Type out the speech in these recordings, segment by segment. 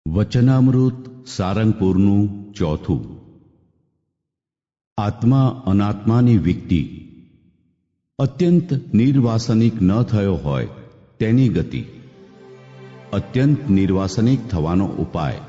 વચનામૃત સારંગપુરનું ચોથું. આત્મા અનાત્માની વિકતિ. અત્યંત નિર્વાસનિક ન થયો હોય તેની ગતિ. અત્યંત નિર્વાસનિક થવાનો ઉપાય.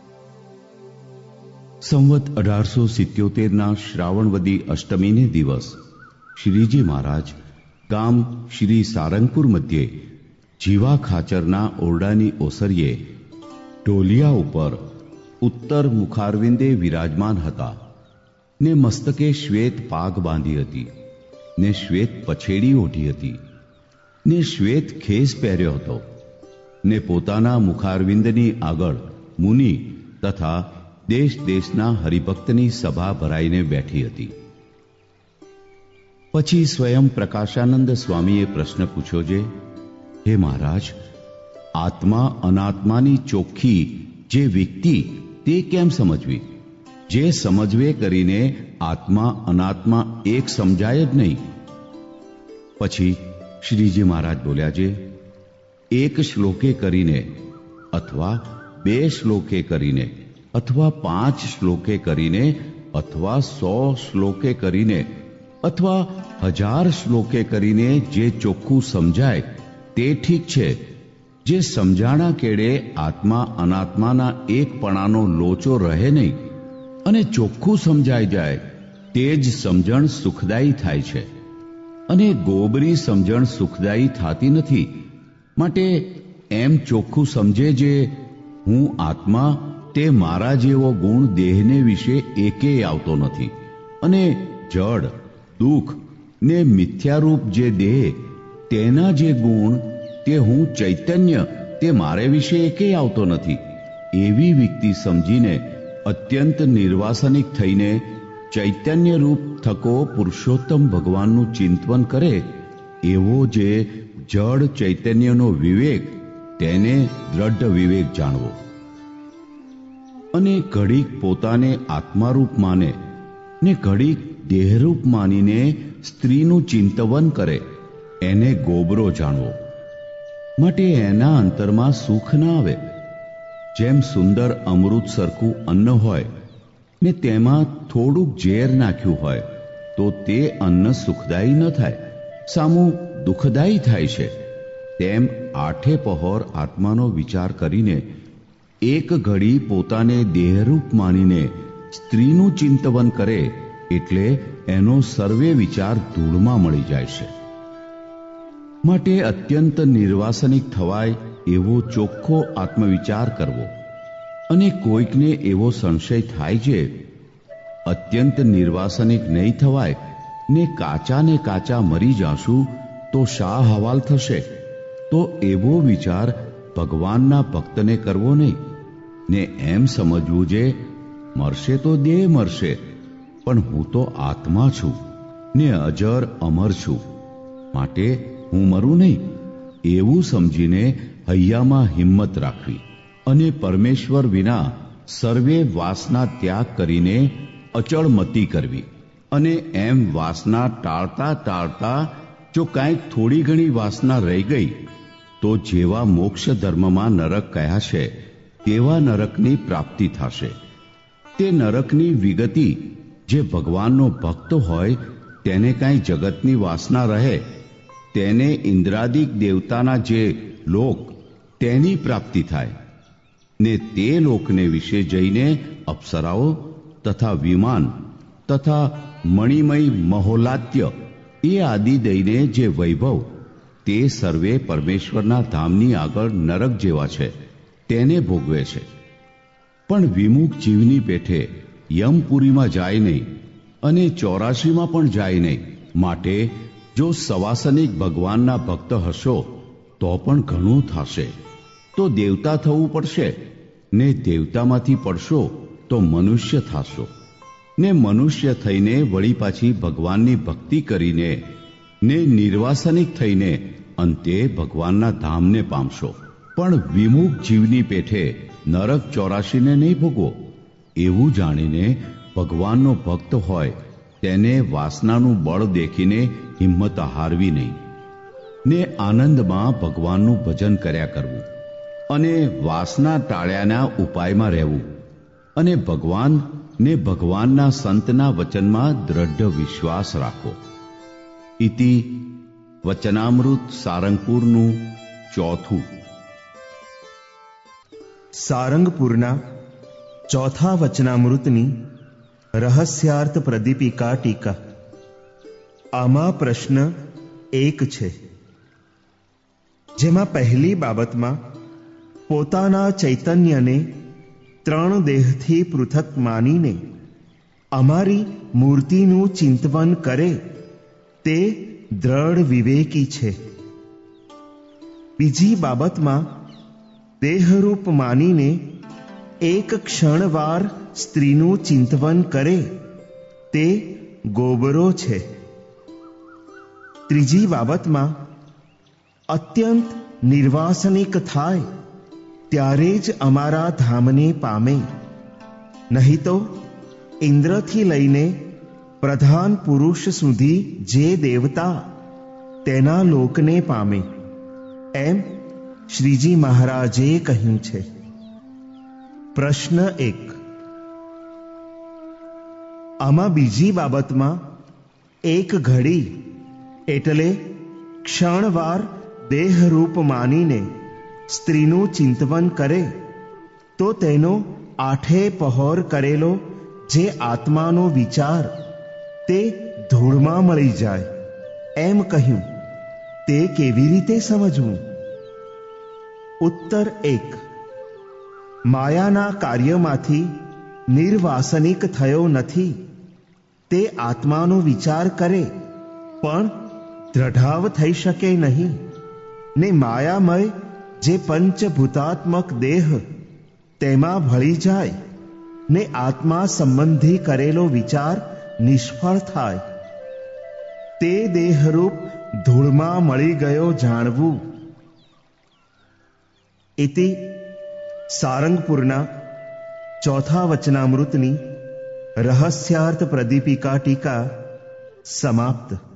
સંવત 1877ના શ્રાવણવદી અષ્ટમીને દિવસ શ્રીજી મહારાજ ગામ શ્રી સારંગપુર મધ્યે જીવા ખાચરના ઓરડાની ઓસરીએ ઢોલિયા ઉપર ઉત્તર મુખારવિંદે વિરાજમાન હતા ને મસ્તકે શ્વેત પાગ બાંધી હતી ને શ્વેત પછેડી ઓઢી હતી ને શ્વેત ખેસ પહેર્યો હતો ને પોતાના મુખારવિંદની આગળ મુનિ તથા દેશ દેશના હરિભક્તની સભા ભરાઈને બેઠી હતી. પછી સ્વયં પ્રકાશાનંદ સ્વામીએ પ્રશ્ન પૂછ્યો છે, હે મહારાજ, આત્મા અનાત્માની ચોખ્ખી જે વિકતિ તે કેમ સમજવી? જે સમજવે કરીને આત્મા અનાત્મા એક સમજાય જ નહીં. પછી શ્રીજી મહારાજ બોલ્યા છે, એક શ્લોકે કરીને અથવા 2 શ્લોકે કરીને અથવા 5 શ્લોકે કરીને અથવા 100 શ્લોકે કરીને અથવા 1000 શ્લોકે કરીને જે ચોખ્ખું સમજાય તે ઠીક છે. જે સમજાણા કેડે આત્મા અનાત્માના એકપણાનો લોચો રહે નહીં અને ચોખ્ખું સમજાઈ જાય તે જ સમજણ સુખદાયી થાય છે. અને ગોબરી સમજણ સુખદાયી થતી નથી. માટે એમ ચોખ્ખું સમજે જે હું આત્મા તે મારા જેવો ગુણ દેહને વિશે એકેય આવતો નથી અને જડ દુઃખ ને મિથ્યારૂપ જે દેહ તેના જે ગુણ તે હું ચૈતન્ય તે મારે વિશે એકેય આવતો નથી. એવી વિકતિ સમજીને અત્યંત નિર્વાસનિક થઈને ચૈતન્ય રૂપ થકો પુરુષોત્તમ ભગવાનનું ચિંતન કરે એવો જે જડ ચૈતન્યનો વિવેક તેને દ્રઢ વિવેક જાણવો. અને ઘડીક પોતાને આત્મારૂપ માને ને ઘડીક દેહરૂપ માનીને સ્ત્રીનું ચિંતવન કરે એને ગોબરો જાણવો. માટે એના અંતરમાં સુખ ના આવે. જેમ સુંદર અમૃત સરખું અન્ન હોય ને તેમાં થોડુંક ઝેર નાખ્યું હોય તો તે અન્ન સુખદાયી ન થાય, સામું દુઃખદાયી થાય છે. તેમ આઠે પહોર આત્માનો વિચાર કરીને એક ઘડી પોતાને દેહરૂપ માનીને સ્ત્રીનું ચિંતવન કરે એટલે એનો સર્વે વિચાર ધૂળમાં મળી જાય છે. માટે અત્યંત નિર્વાસનિક થવાય એવો ચોખ્ખો આત્મવિચાર કરવો. અને કોઈકને એવો સંશય થાય છે અત્યંત નિર્વાસનિક નહીં થવાય ને કાચા મરી જાશું તો શા હવાલ થશે, તો એવો વિચાર ભગવાનના ભક્તને કરવો નહીં. ને એમ સમજવું જે મરશે તો દેહ મરશે, પણ હું તો આત્મા છું ને અજર અમર છું, માટે હું મરું નહીં. એવું સમજીને હૈયામાં હિંમત રાખવી અને પરમેશ્વર વિના સર્વે વાસના ત્યાગ કરીને અચળ મતિ કરવી. અને એમ વાસના ટાળતા ટાળતા જો કાંઈક થોડી ઘણી વાસના રહી ગઈ તો જેવા મોક્ષ ધર્મમાં નરક કહ્યા છે તેવા નરકની પ્રાપ્તિ થશે. તે નરકની વિગતિ જે ભગવાનનો ભક્ત હોય તેને કાંઈ જગતની વાસના રહે તેને ઇન્દ્રાદિક દેવતાના જે લોક તેની પ્રાપ્તિ થાય ને તે લોકને વિશે જઈને અપ્સરાઓ તથા વિમાન તથા મણિમય મહોલાત્ય એ આદિ દઈને જે વૈભવ તે સર્વે પરમેશ્વરના ધામની આગળ નરક જેવા છે તેને ભોગવે છે. પણ વિમુખ જીવની પેઠે યમપુરીમાં જાય નહીં અને 84માં પણ જાય નહીં. માટે જો સવાસનિક ભગવાનના ભક્ત હશો તો પણ ઘણું થશે. તો દેવતા થવું પડશે ને દેવતામાંથી પડશો તો મનુષ્ય થશો ને મનુષ્ય થઈને વળી પાછી ભગવાનની ભક્તિ કરીને ને નિર્વાસનિક થઈને અંતે ભગવાનના ધામને પામશો. પણ વિમુખ જીવની પેઠે નરક 84ને નહીં ભોગવો. એવું જાણીને ભગવાનનો ભક્ત હોય તેને વાસનાનું બળ દેખીને હિંમત હારવી નહીં ને આનંદમાં ભગવાનનું ભજન કર્યા કરવું અને વાસના ટાળ્યાના ઉપાયમાં રહેવું અને ભગવાન ને ભગવાનના સંતના વચનમાં દ્રઢ વિશ્વાસ રાખવો. ઇતિ વચનામૃત સારંગપુરનું ચોથું. સારંગપુરના ચોથા વચનામૃતની રહસ્યાર્થ પ્રદીપિકા ટીકા. આમાં પ્રશ્ન એક છે, જેમાં પહેલી બાબતમાં પોતાના ચૈતન્યને 3 દેહથી પૃથક માનીને અમારી મૂર્તિનું ચિંતન કરે તે દ્રઢ વિવેકી છે. બીજી બાબતમાં દેહરૂપ માનીને એક ક્ષણવાર સ્ત્રીનું ચિંતન કરે તે ગોબરો છે. ત્રીજી બાબતમાં અત્યંત નિર્વાસનિક થાય ત્યારે જ અમારા ધામને પામે, નહીં તો ઇન્દ્રથી લઈને પ્રધાન પુરુષ સુધી જે દેવતા તેના લોકને પામે, એમ શ્રીજી મહારાજે કહ્યું છે. પ્રશ્ન 1. આમાં બીજી બાબતમાં એક ઘડી એટલે ક્ષણવાર દેહરૂપ માનીને સ્ત્રીનું ચિંતન કરે તો તેનો 8 પહોર કરેલો જે આત્માનો વિચાર તે ધૂળમાં મળી જાય એમ કહ્યું. તે કેવી રીતે સમજવું? ઉત્તર 1. માયાના કાર્યમાંથી નિર્વાસનિક થયો નથી તે આત્માનો વિચાર કરે પણ દ્રઢાવ થઈ શકે નહીં ને માયામય જે પંચભૂતાત્મક દેહ તેમાં ભળી જાય ને આત્મા સંબંધી કરેલો વિચાર નિષ્ફળ થાય. તે દેહરૂપ ધૂળમાં મળી ગયો જાણવું. ઇતિ સારંગપુરના ચોથા વચનામૃતની રહસ્યાર્થ પ્રદીપિકા ટીકા સમાપ્ત.